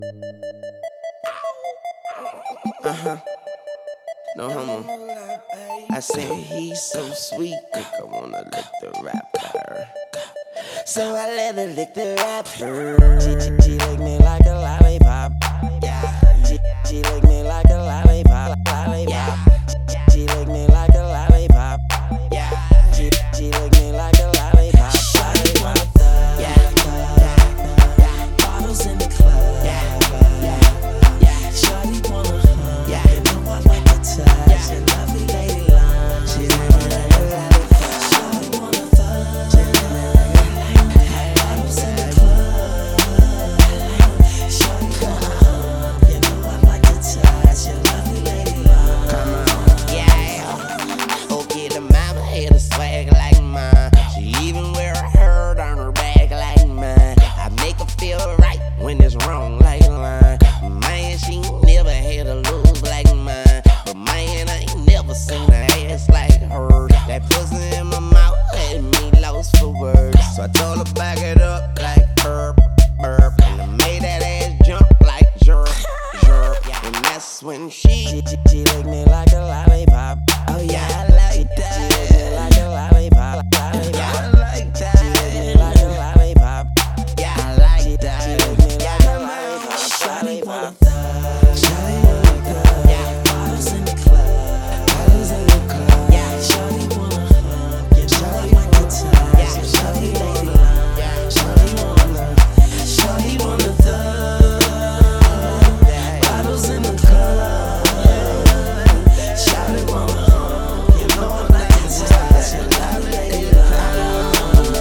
No homo. I said he's so sweet, think I wanna lick the rapper. So I let her lick the rapper. She lick me like a lollipop. Yeah. She lick me like a lollipop. Yeah. She lick me like a lollipop. Yeah. She lick me like a lollipop. Yeah. Bottles in the club. Yeah. Shawty wanna hug. Yeah. You know I like the touch. She lovely lady love. She lick me like a lollipop. Shawty wanna thug. Bottles in the club. Shawty wanna hug. You know I like the touch. She lovely lady love. Come on. Yeah. Okay, the mama had a swag like mine. She even wear a herd on her back like mine. I make her feel right when it's wrong like line. Man, she never had a lose like mine. But man, I ain't never seen a ass like her. That pussy in my mouth had me lost for words. So I told her back it up like burp, burp. And I made that ass jump like jerk, jerk. And that's when she licked me like a lollipop. Oh yeah, I like that. She licked me like a lollipop, lollipop. I like that. She licked me like a lollipop. Yeah, I like that. She licked me like a lollipop, lollipop. Shawty wanna thug. Yeah, bottles in the club. Bottles in the club. Yeah, shawty wanna hug. Yeah, shawty like the touch. Yeah, shawty lady love. Yeah, shawty wanna hug. Shawty wanna thug. Bottles in the club. Shawty wanna hug. You know I like the touch. Yeah, shawty lady love.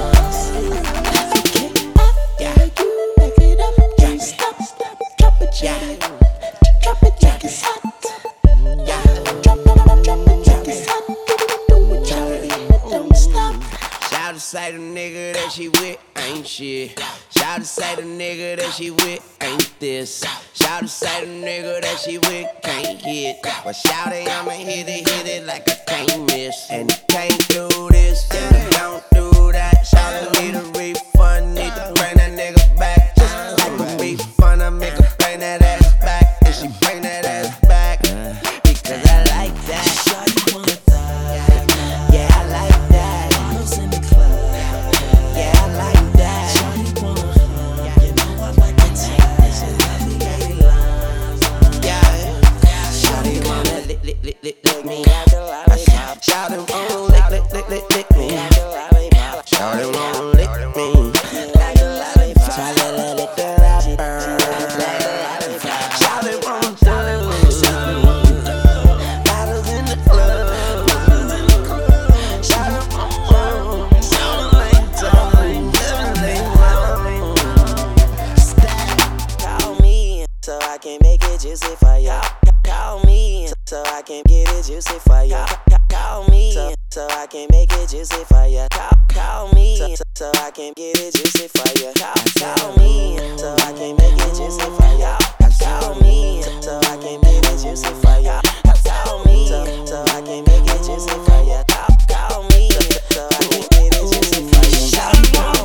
Yeah, you make it up. Can't stop. Drop it, yeah. Drop it like it's hot. Yeah, drop it like it's hot. Do it, don't stop. Shout to say the nigga that she with ain't shit. Shout to say the nigga that she with ain't this. Shout to say the nigga that she with can't hit. But shout it, I'ma hit it like I can't miss. And you can't do this, and you don't do that. Shout to need a refund, need to bring that nigga back. Just like a refund, I make her bring that ass back. And she bring that ass back, because I like that. Shawty wanna thug. Yeah, I like that. Bottles in the club. Yeah, I like that. Shawty wanna hug. You know I like the touch. She lovely lady love. Yeah. Shawty wanna lick me like a lollipop. Shawty wanna lick me like a lollipop. Shawty wanna lick me like a lollipop. So I let her lick the rapper like a lollipop. Shawty wanna thug. Bottles in the club. Shawty wanna hug. Sound like time. Call me so I can make it juicy for ya. Call me so I can get it juicy for ya. Call me so I can make it juicy for ya. Call me so I can get it juicy for ya. Call me so I can make it juicy for ya. Call me so I can make it juicy for ya. Call me so I can make it juicy for ya. Call me so I can get it juicy for ya. Call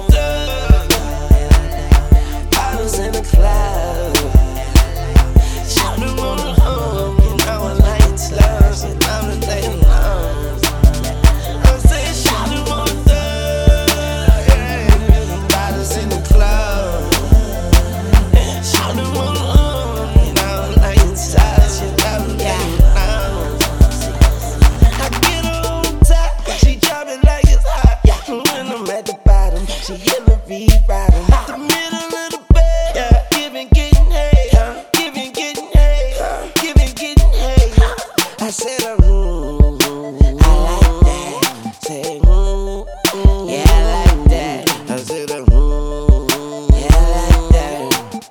me. Bottles in the club. Shawty wanna hug. You know I like it love. She love the lady love. I say shawty wanna thug. Bottles in the club. Shawty wanna hug. You know I like it touch. She love the lady love. I get her on top. She dropping like it's hot. When I'm at the bottom, she hit the beat bottom. The middle of the bed, giving, getting hay, giving, getting hay, giving, getting hay. I said, I like that. Say, yeah, I like that. I said, yeah, I like that.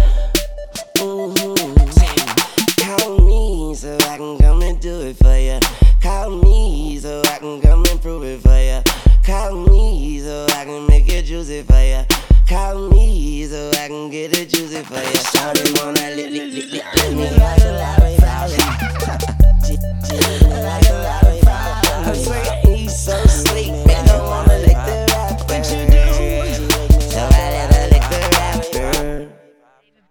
Call me so I can come and do it for ya. Call me so I can come and prove it for ya. Call me so I can make it juicy for ya. Call me so I can get it juicy for ya. Shawty wanna lick me like a lollipop. She lick me like a lollipop. I say,